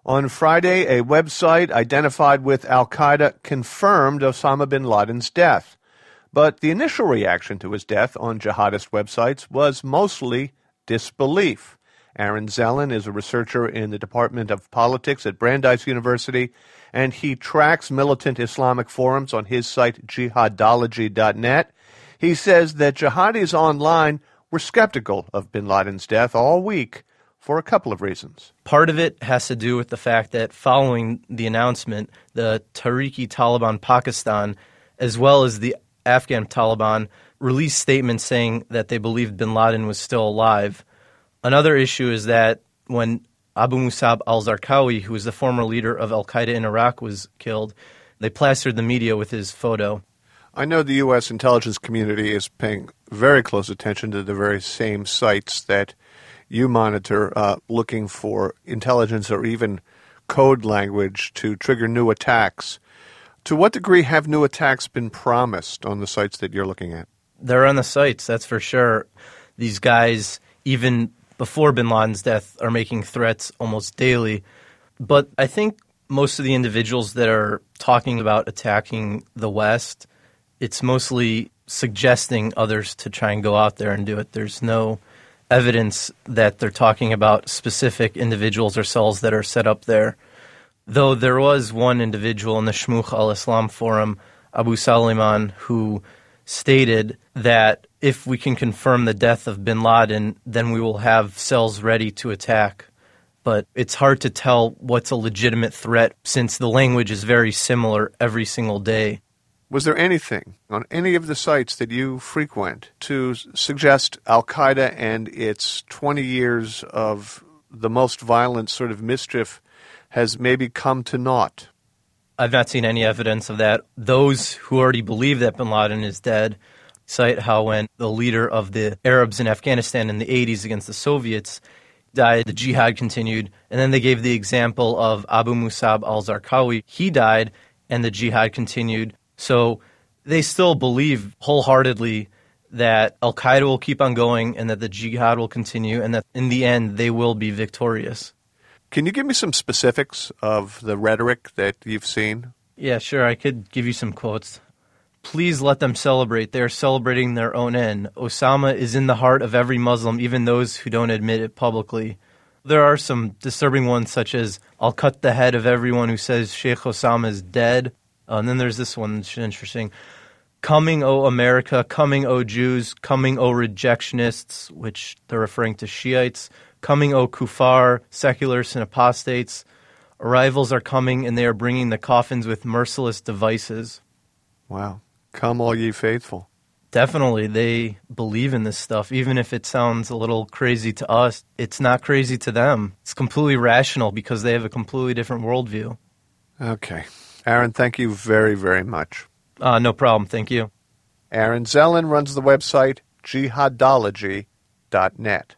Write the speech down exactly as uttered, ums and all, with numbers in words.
On Friday, a website identified with al-Qaeda confirmed Osama bin Laden's death. But the initial reaction to his death on jihadist websites was mostly disbelief. Aaron Zellin is a researcher in the Department of Politics at Brandeis University, and he tracks militant Islamic forums on his site jihadology dot net. He says that jihadis online were skeptical of bin Laden's death all week for a couple of reasons. Part of it has to do with the fact that following the announcement, the Tehrik-e-Taliban Pakistan, as well as the Afghan Taliban, released statements saying that they believed bin Laden was still alive. Another issue is that when Abu Musab al-Zarqawi, who was the former leader of al-Qaeda in Iraq, was killed, they plastered the media with his photo. I know the U S intelligence community is paying very close attention to the very same sites that you monitor, uh, looking for intelligence or even code language to trigger new attacks. To what degree have new attacks been promised on the sites that you're looking at? They're on the sites, that's for sure. These guys, even before bin Laden's death, are making threats almost daily. But I think most of the individuals that are talking about attacking the West, it's mostly suggesting others to try and go out there and do it. There's no evidence that they're talking about specific individuals or cells that are set up there. Though there was one individual in the Shmukh al-Islam forum, Abu Suleiman, who stated that if we can confirm the death of bin Laden, then we will have cells ready to attack. But it's hard to tell what's a legitimate threat since the language is very similar every single day. Was there anything on any of the sites that you frequent to suggest al-Qaeda and its twenty years of the most violent sort of mischief has maybe come to naught? I've not seen any evidence of that. Those who already believe that bin Laden is dead cite how when the leader of the Arabs in Afghanistan in the eighties against the Soviets died, the jihad continued. And then they gave the example of Abu Musab al-Zarqawi. He died, and the jihad continued. So they still believe wholeheartedly that al-Qaeda will keep on going and that the jihad will continue and that in the end they will be victorious. Can you give me some specifics of the rhetoric that you've seen? Yeah, sure. I could give you some quotes. Please let them celebrate. They are celebrating their own end. Osama is in the heart of every Muslim, even those who don't admit it publicly. There are some disturbing ones such as, I'll cut the head of everyone who says Sheikh Osama is dead. Uh, and then there's this one that's interesting. Coming, O America, coming, O Jews, coming, O rejectionists, which they're referring to Shiites, coming, O kuffar, secularists and apostates. Arrivals are coming, and they are bringing the coffins with merciless devices. Wow. Come, all ye faithful. Definitely, they believe in this stuff. Even if it sounds a little crazy to us, it's not crazy to them. It's completely rational because they have a completely different worldview. Okay. Aaron, thank you very, very much. Uh, no problem. Thank you. Aaron Zellin runs the website jihadology dot net.